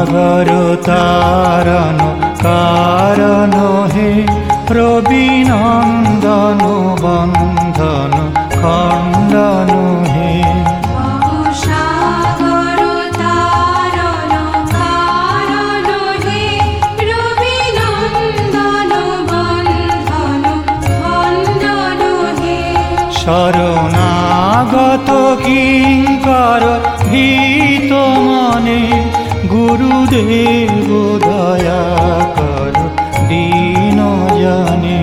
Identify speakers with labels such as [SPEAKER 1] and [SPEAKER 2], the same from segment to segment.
[SPEAKER 1] সাগর তারণ কারণ হে রবি নন্দন বন্ধন খণ্ডন হে। শরণাগত কিঙ্কর ভীত মনে গুরুদেব দয়া কর দীন জনে।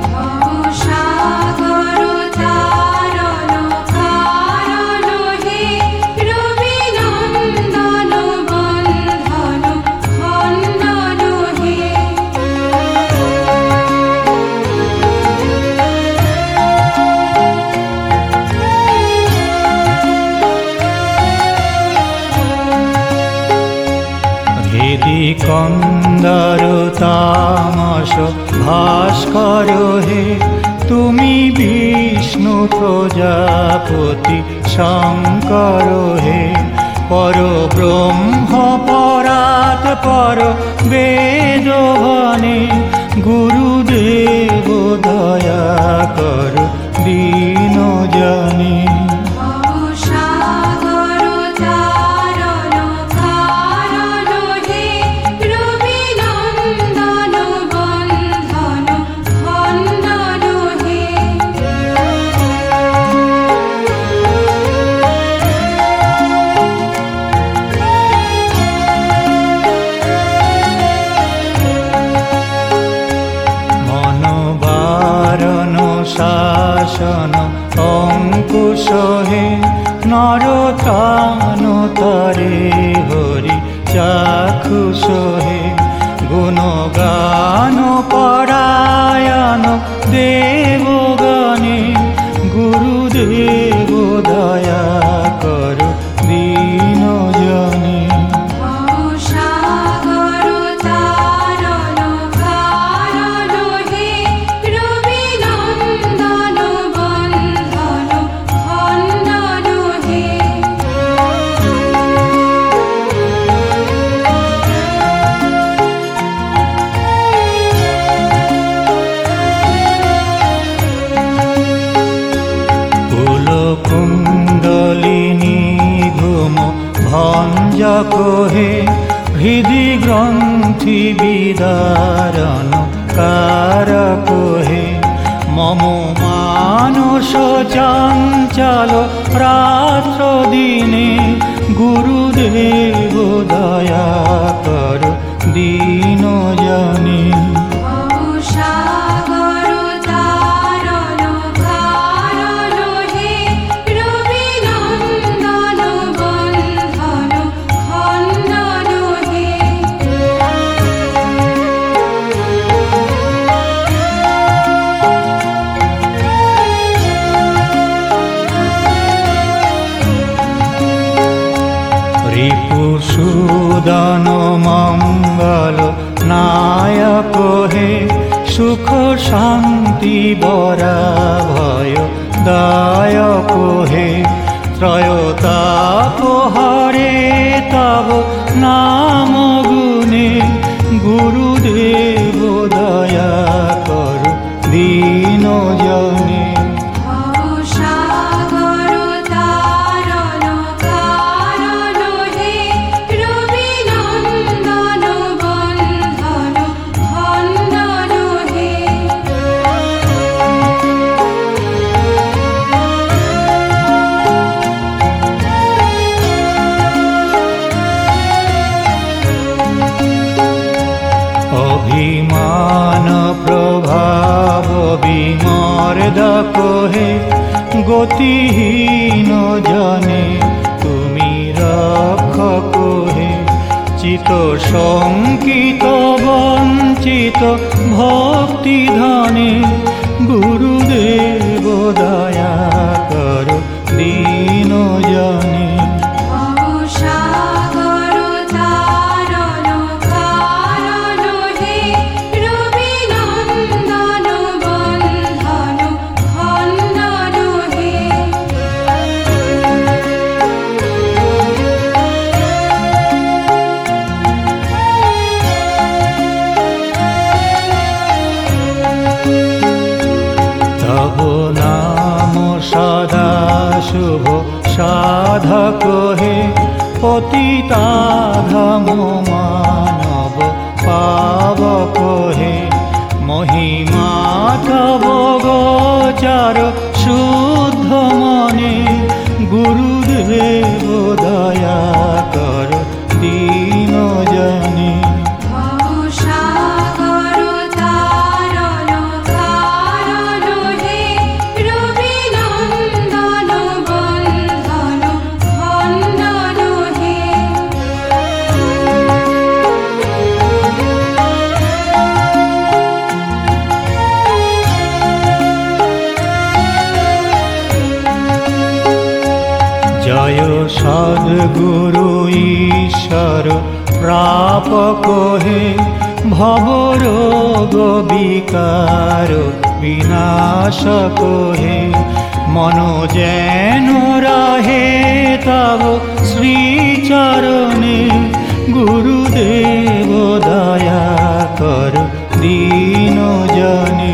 [SPEAKER 1] ভেদি কন্দর তামস ভাস্কর হে তুমি বিষ্ণু প্রজাপতি শঙ্কর হে। পর ব্রহ্ম পরাৎ পর বেদবনে গুরুদেব দয়া কর দীন জনে। শাসন অঙ্কুশ হে নরতান তরে হরি চাক্ষুষ হে। গুণগান পরায়ণ দেবগণে গুরুদেব দয়া কর দীন জনে। কুণ্ডলিনী ঘুম ভঞ্জক হে হৃদি গ্রন্থি বিদারণ কারক হে। মম মানস চঞ্চল রাত্র দিনে গুরুদেব দয়া কর দীন জনে। রিপুসূদন মঙ্গল নায়ক হে সুখ শান্তি বরা ভয় দায়ক হে। ত্রয়োতাপ হরে তব নাম গুণে গুরুদেব দয়া কর দীন জনে। অভিমান প্রভাব বিমর্দক হে গতিহীন জনে তুমি রক্ষক হে। চিত শঙ্কিত বঞ্চিত ভক্তি ধনে গুরুদেব দয়া কর দীন জনে। সাধক হে পতিতাধম মানব পাবক হে মহিমা তব গোচার শুদ্ধ মনে গুরুদেব দয়া কর দীন জনে জয় সদ্গুরু ঈশ্বর প্রাপক হে ভবরোগ বিকার বিনাশক হে মন যেন রাহে তব শ্রীচরণে গুরুদেব দয়া কর দীন জনে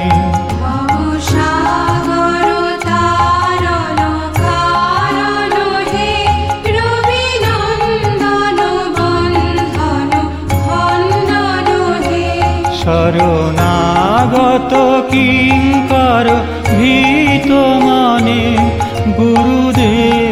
[SPEAKER 1] শরণাগত কিঙ্কর ভীত মনে গুরুদেব